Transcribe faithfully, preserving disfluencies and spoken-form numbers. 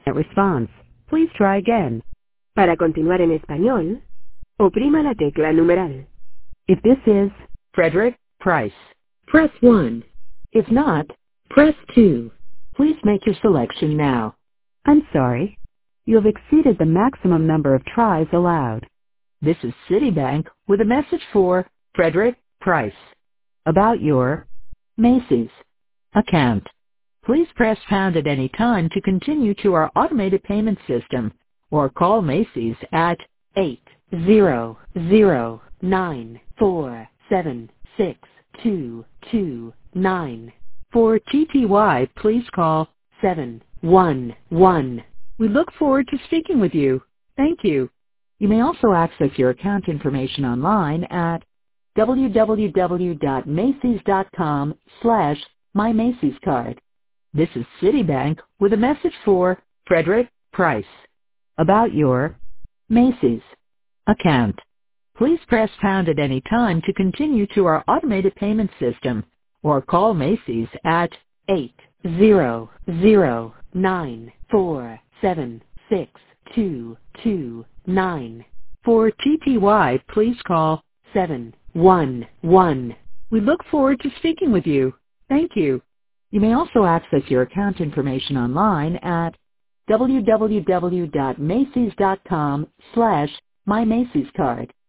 response. Please try again. Para continuar en español, oprima la tecla numeral. If this is Frederick Price, Press one. if not, Press two. please make your selection now. I'm sorry. You have exceeded the maximum number of tries allowed. This is Citibank with a message for Frederick Price about your Macy's account. Please press pound at any time to continue to our automated payment system or call Macy's at eight zero zero nine four seven six two two nine. For T P Y, please call seven one one. We look forward to speaking with you. Thank you. You may also access your account information online at w w w dot macys dot com slash my Macy's card. This is Citibank with a message for Frederick Price about your Macy's account. Please press pound at any time to continue to our automated payment system or call Macy's at eight zero zero nine four seven six two two nine. For T P Y, please call seven one one. We look forward to speaking with you. Thank you. You may also access your account information online at w w w dot macys dot com slash my Macy's card.